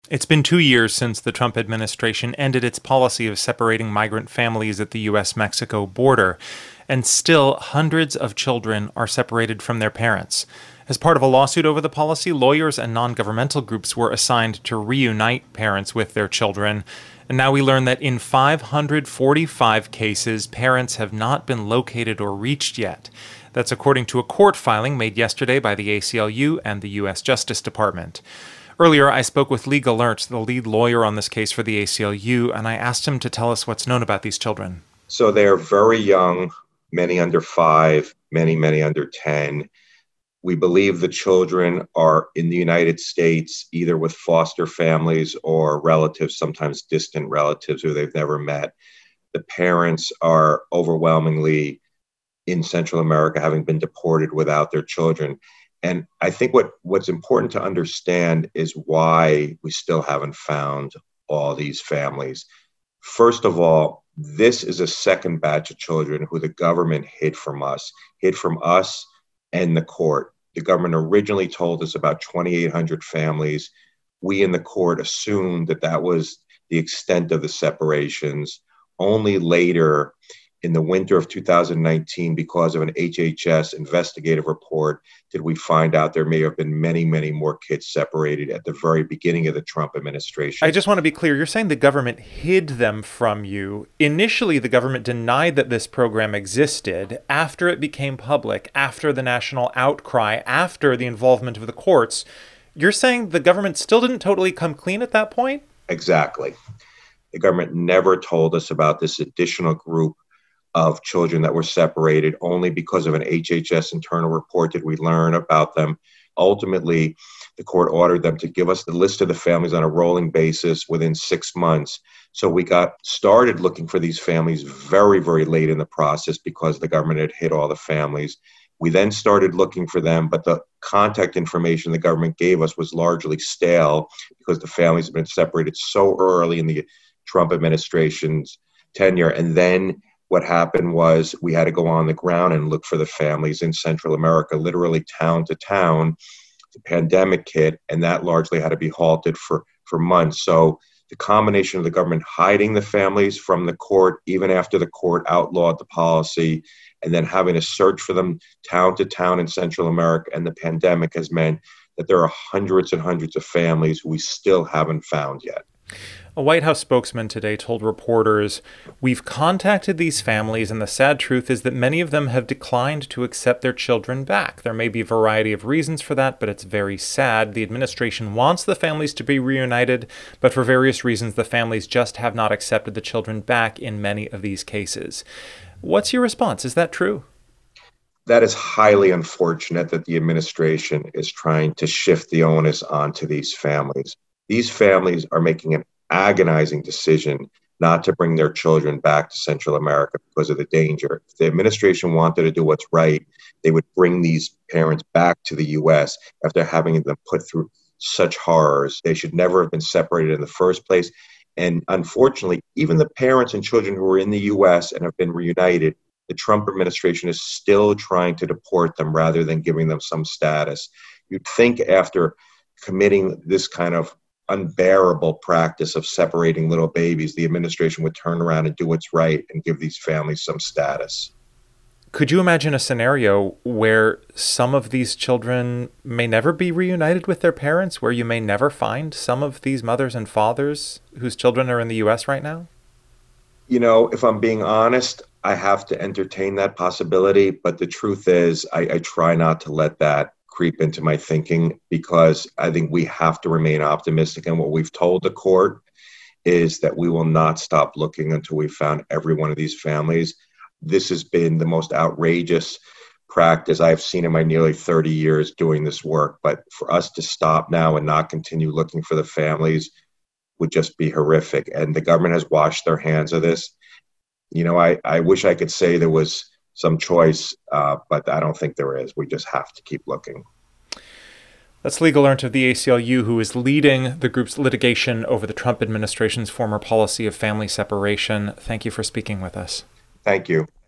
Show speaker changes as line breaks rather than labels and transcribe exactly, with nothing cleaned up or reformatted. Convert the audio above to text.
It's been two years since the Trump administration ended its policy of separating migrant families at the U S Mexico border, and still hundreds of children are separated from their parents. As part of a lawsuit over the policy, lawyers and non-governmental groups were assigned to reunite parents with their children. And now we learn that in five hundred forty-five cases, parents have not been located or reached yet. That's according to a court filing made yesterday by the A C L U and the U S Justice Department. Earlier, I spoke with Lee Gelernt, the lead lawyer on this case for the A C L U, and I asked him to tell us what's known about these children.
So they're very young, many under five, many, many under ten. We believe the children are in the United States, either with foster families or relatives, sometimes distant relatives who they've never met. The parents are overwhelmingly in Central America, having been deported without their children. And I think what, what's important to understand is why we still haven't found all these families. First of all, this is a second batch of children who the government hid from us, hid from us and the court. The government originally told us about twenty-eight hundred families. We in the court assumed that that was the extent of the separations. Only later, in the winter of two thousand nineteen, because of an H H S investigative report, did we find out there may have been many, many more kids separated at the very beginning of the Trump administration.
I just want to be clear. You're saying the government hid them from you. Initially, the government denied that this program existed. After it became public, after the national outcry, after the involvement of the courts, you're saying the government still didn't totally come clean at that point?
Exactly. The government never told us about this additional group of children that were separated. Only because of an H H S internal report did we learn about them. Ultimately, the court ordered them to give us the list of the families on a rolling basis within six months. So we got started looking for these families very, very late in the process because the government had hid all the families. We then started looking for them, but the contact information the government gave us was largely stale because the families had been separated so early in the Trump administration's tenure. And then what happened was we had to go on the ground and look for the families in Central America, literally town to town. The pandemic hit, and that largely had to be halted for, for months. So the combination of the government hiding the families from the court, even after the court outlawed the policy, and then having to search for them town to town in Central America, and the pandemic has meant that there are hundreds and hundreds of families who we still haven't found yet.
A White House spokesman today told reporters, "We've contacted these families, and the sad truth is that many of them have declined to accept their children back. There may be a variety of reasons for that, but it's very sad. The administration wants the families to be reunited, but for various reasons, the families just have not accepted the children back in many of these cases." What's your response? Is that true?
That is highly unfortunate that the administration is trying to shift the onus onto these families. These families are making an agonizing decision not to bring their children back to Central America because of the danger. If the administration wanted to do what's right, they would bring these parents back to the U S after having them put through such horrors. They should never have been separated in the first place. And unfortunately, even the parents and children who are in the U S and have been reunited, the Trump administration is still trying to deport them rather than giving them some status. You'd think after committing this kind of unbearable practice of separating little babies, the administration would turn around and do what's right and give these families some status.
Could you imagine a scenario where some of these children may never be reunited with their parents, where you may never find some of these mothers and fathers whose children are in the U S right now?
You know, if I'm being honest, I have to entertain that possibility, but the truth is I, I try not to let that creep into my thinking because I think we have to remain optimistic. And what we've told the court is that we will not stop looking until we've found every one of these families. This has been the most outrageous practice I've seen in my nearly thirty years doing this work. But for us to stop now and not continue looking for the families would just be horrific. And the government has washed their hands of this. You know, I, I wish I could say there was some choice, uh, but I don't think there is. We just have to keep looking.
That's Lee Gelernt of the A C L U, who is leading the group's litigation over the Trump administration's former policy of family separation. Thank you for speaking with us.
Thank you.